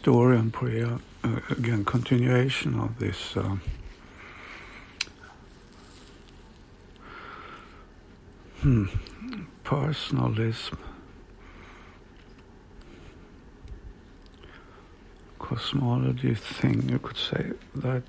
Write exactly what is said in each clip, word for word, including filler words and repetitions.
story on Priya, uh, again, continuation of this uh, hmm, personalism, cosmology thing, you could say that.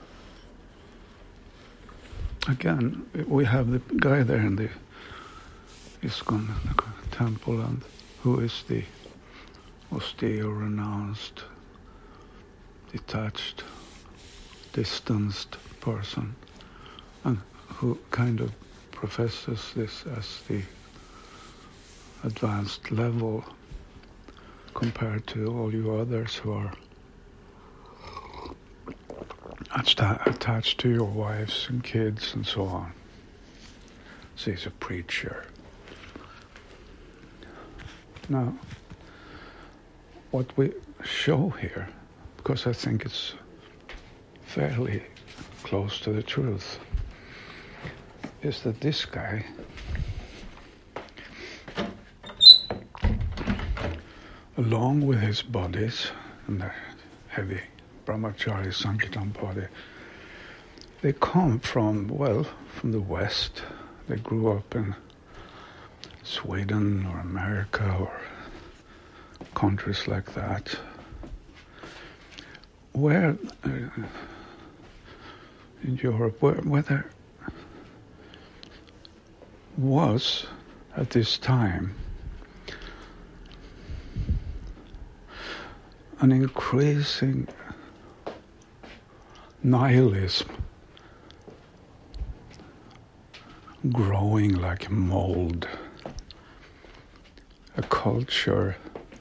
Again, we have the guy there in the ISKCON temple, and who is the austere, renounced, detached, distanced person, and who kind of professes this as the advanced level compared to all you others who are attached to your wives and kids and so on. So he's a preacher. Now, what we show here, because I think it's fairly close to the truth, is that this guy along with his bodies and their heavy brahmachari sankirtan body, they come from, well, from the West. They grew up in Sweden or America or countries like that, where uh, in Europe, where, where there was at this time an increasing nihilism growing like a mold, a culture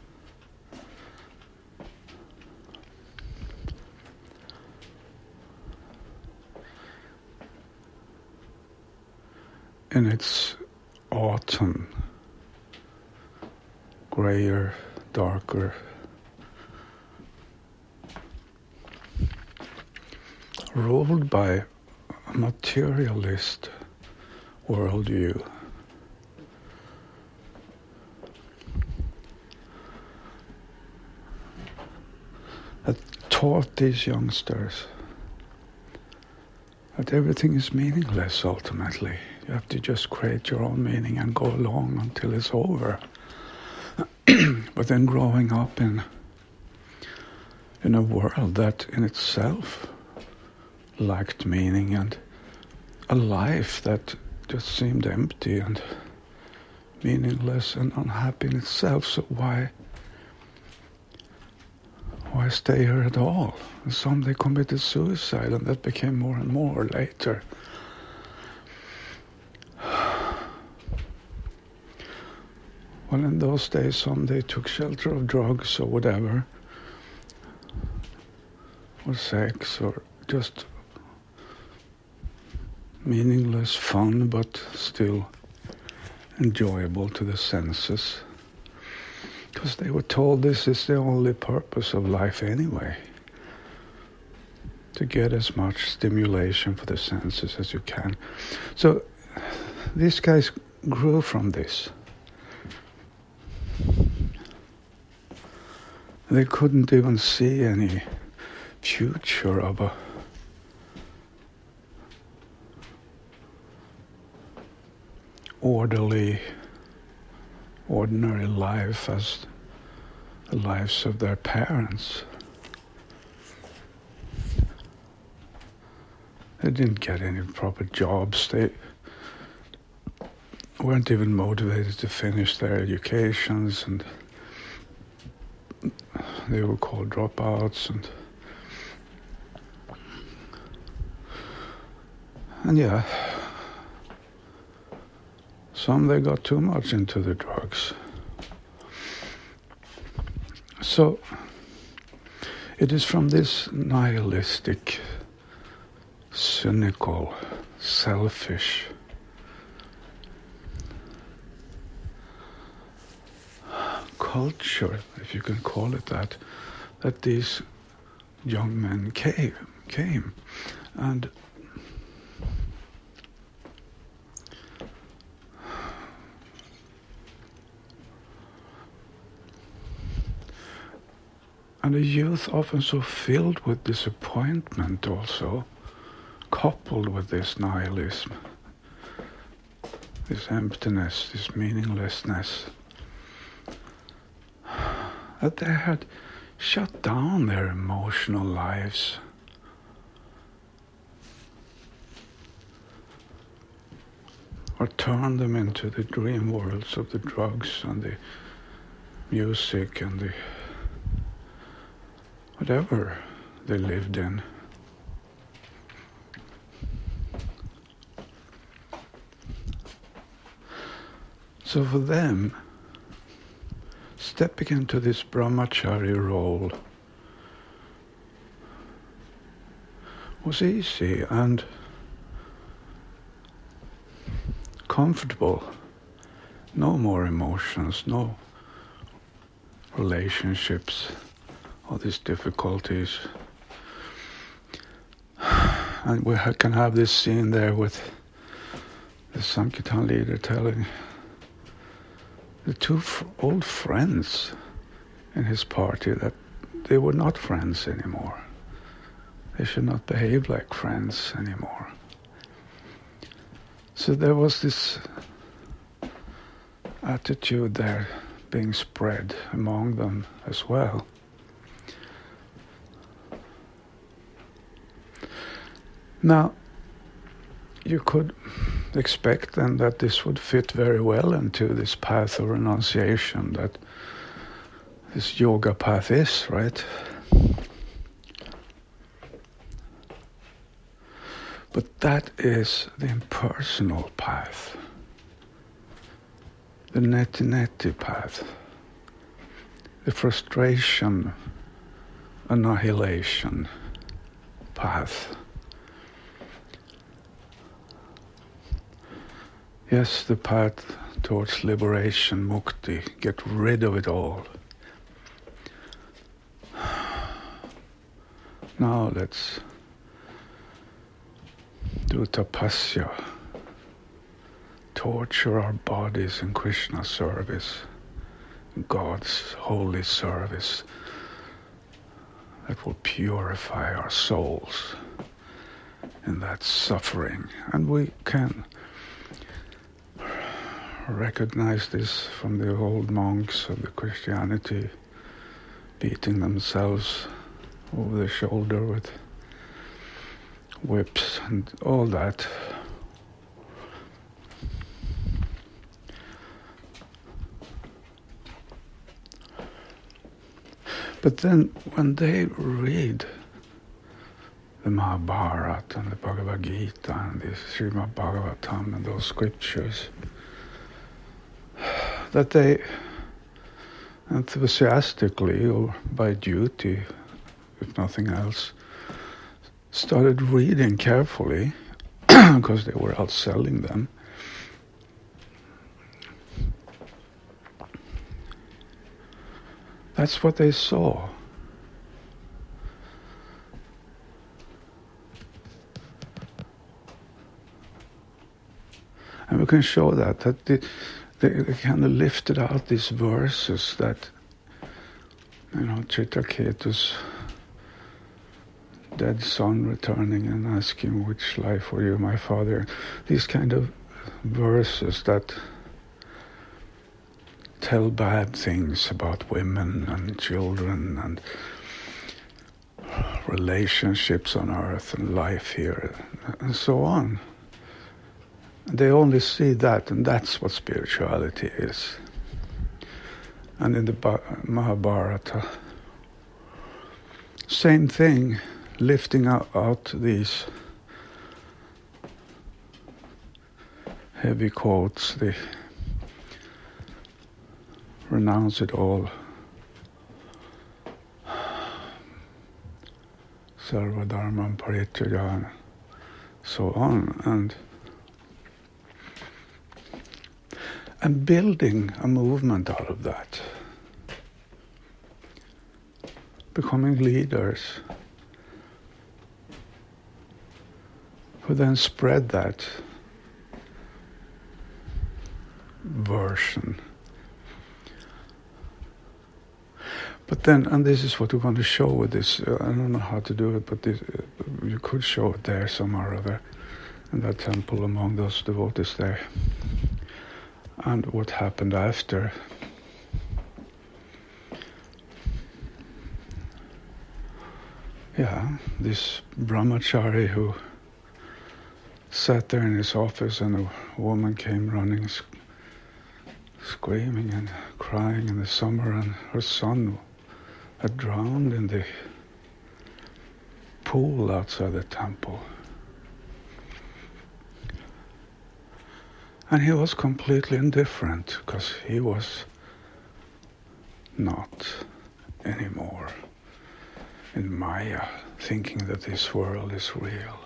in its autumn, grayer, darker, ruled by a materialist worldview. That taught these youngsters that everything is meaningless ultimately. You have to just create your own meaning and go along until it's over. But then growing up in in a world that in itself lacked meaning, and a life that just seemed empty and meaningless and unhappy in itself. So why why stay here at all? And some they committed suicide, and that became more and more later. Well, in those days, some they took shelter of drugs or whatever, or sex, or just meaningless fun, but still enjoyable to the senses. Because they were told this is the only purpose of life anyway. To get as much stimulation for the senses as you can. So these guys grew from this. They couldn't even see any future of a orderly, ordinary life as the lives of their parents. They didn't get any proper jobs. They weren't even motivated to finish their educations, and they were called dropouts, and and yeah, some they got too much into the drugs. So it is from this nihilistic, cynical, selfish culture, if you can call it that, that these young men came, came. And And a youth often so filled with disappointment also, coupled with this nihilism, this emptiness, this meaninglessness, that they had shut down their emotional lives. Or turned them into the dream worlds of the drugs and the music and the whatever they lived in. So for them, stepping into this brahmachari role was easy and comfortable. No more emotions, no relationships, all these difficulties. And we can have this scene there with the Sankirtan leader telling the two f- old friends in his party that they were not friends anymore. They should not behave like friends anymore. So there was this attitude there being spread among them as well. Now, you could expect then that this would fit very well into this path of renunciation that this yoga path is, right? But that is the impersonal path, the neti-neti path, the frustration, annihilation path. Yes, the path towards liberation, mukti, get rid of it all. Now let's do tapasya, torture our bodies in Krishna's service, God's holy service that will purify our souls in that suffering. And we can recognize this from the old monks of the Christianity, beating themselves over the shoulder with whips and all that. But then when they read the Mahabharata and the Bhagavad Gita and the Srimad Bhagavatam and those scriptures, that they enthusiastically or by duty, if nothing else, started reading carefully because they were out selling them. That's what they saw. And we can show that, that the They, they kind of lifted out these verses that, you know, Chitraketu's dead son returning and asking, which life were you, my father? These kind of verses that tell bad things about women and children and relationships on earth and life here and so on. They only see that, and that's what spirituality is. And in the Mahabharata, same thing, lifting out, out these heavy quotes, they renounce it all. Sarva dharmam parityajana, so on, and And building a movement out of that. Becoming leaders who then spread that version. But then, and this is what we're going to show with this. Uh, I don't know how to do it, but this, uh, you could show it there somewhere or other, in that temple among those devotees there. And what happened after. Yeah, this brahmachari who sat there in his office, and a woman came running, sc- screaming and crying in the summer, and her son had drowned in the pool outside the temple. And he was completely indifferent, because he was not anymore in Maya, thinking that this world is real.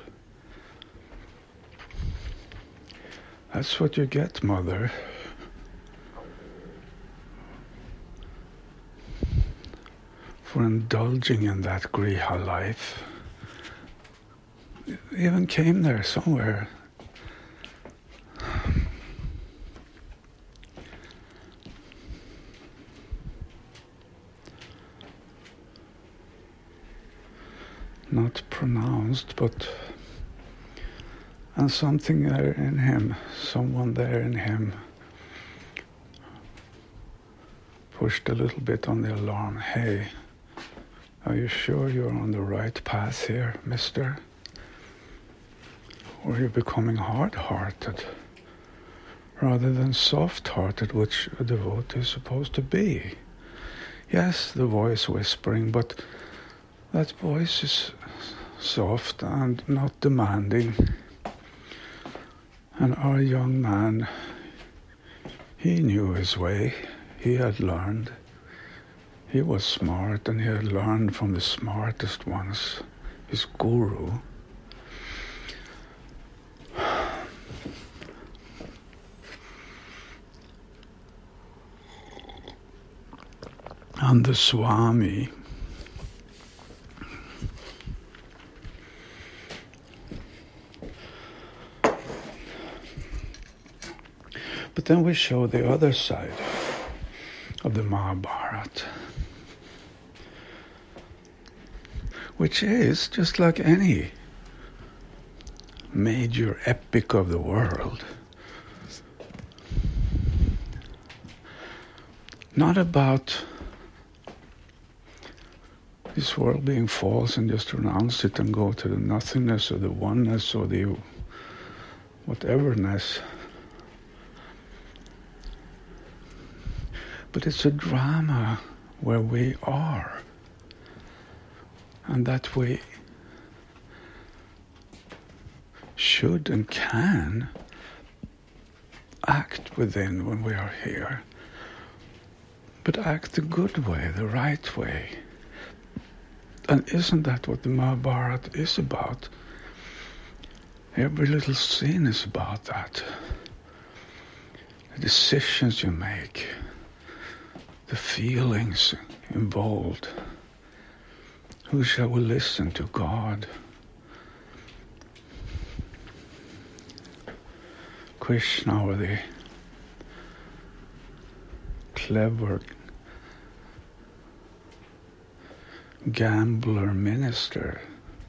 That's what you get, mother. For indulging in that griha life. It even came there somewhere. Not pronounced, but and something there in him, someone there in him pushed a little bit on the alarm. Hey, are you sure you're on the right path here, mister? Or are you becoming hard-hearted rather than soft-hearted, which a devotee is supposed to be? Yes, the voice whispering, but that voice is soft and not demanding. And our young man, he knew his way. He had learned. He was smart, and he had learned from the smartest ones, his guru. And the Swami, but then we show the other side of the Mahabharata, which is just like any major epic of the world. Not about this world being false and just renounce it and go to the nothingness or the oneness or the whateverness. But it's a drama where we are, and that we should and can act within when we are here, but act the good way, the right way. And isn't that what the Mahabharata is about? Every little scene is about that. The decisions you make, the feelings involved. Who shall we listen to? God, Krishna, or the clever gambler minister?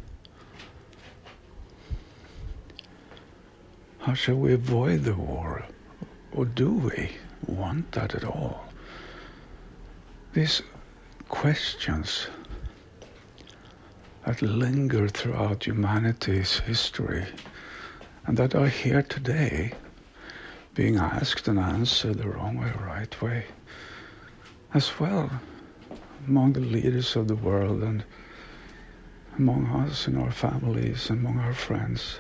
How shall we avoid the war? Or do we want that at all? These questions that linger throughout humanity's history and that are here today being asked and answered the wrong way or right way as well among the leaders of the world and among us in our families and among our friends.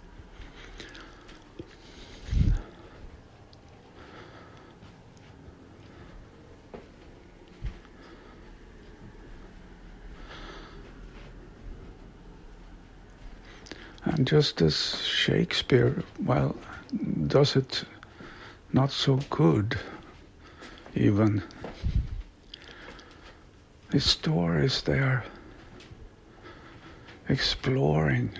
And just as Shakespeare, well, does it not so good, even. His stories there, exploring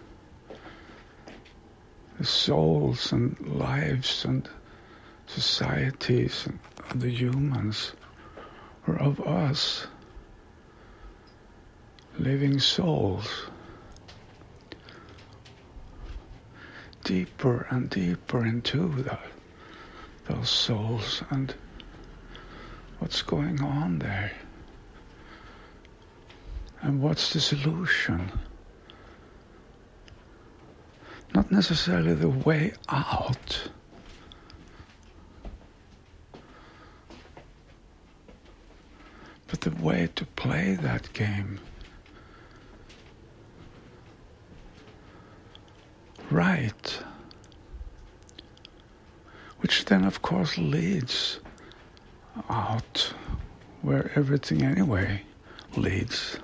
the souls and lives and societies and the humans, or of us, living souls, deeper and deeper into the, those souls and what's going on there, and what's the solution. Not necessarily the way out, but the way to play that game right, which then of course leads out where everything anyway leads,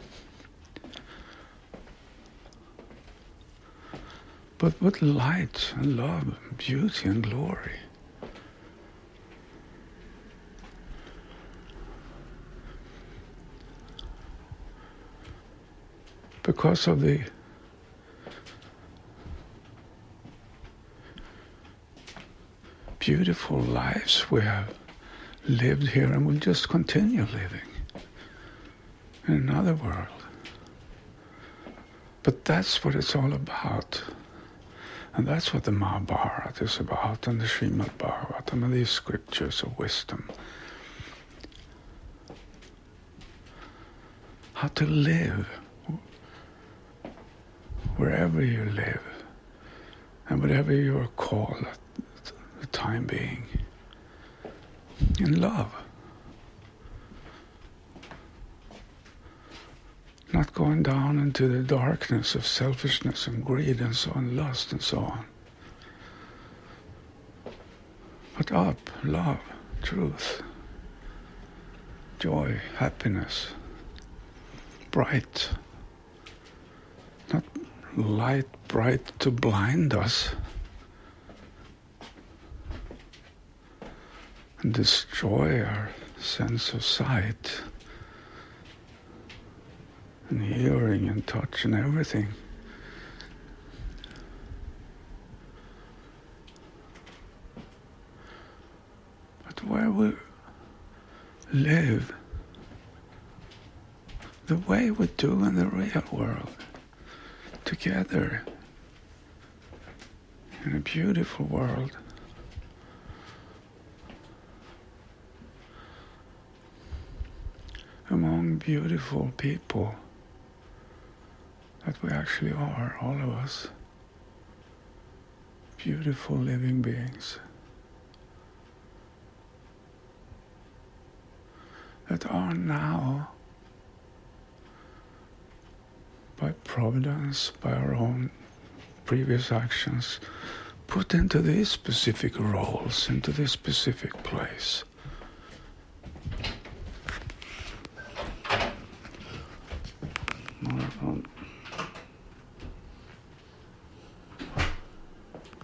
but with light and love, beauty and glory. Because of the beautiful lives we have lived here and will just continue living in another world. But that's what it's all about. And that's what the Mahabharata is about, and the Srimad Bhagavatam, and these scriptures of wisdom. How to live wherever you live and whatever you are called at the time being, in love. Not going down into the darkness of selfishness and greed and so on, lust and so on. But up, love, truth, joy, happiness, bright. Not light bright to blind us and destroy our sense of sight and hearing and touch and everything. But where we live the way we do in the real world, together in a beautiful world, among beautiful people that we actually are, all of us, beautiful living beings that are now, by providence, by our own previous actions, put into these specific roles, into this specific place. More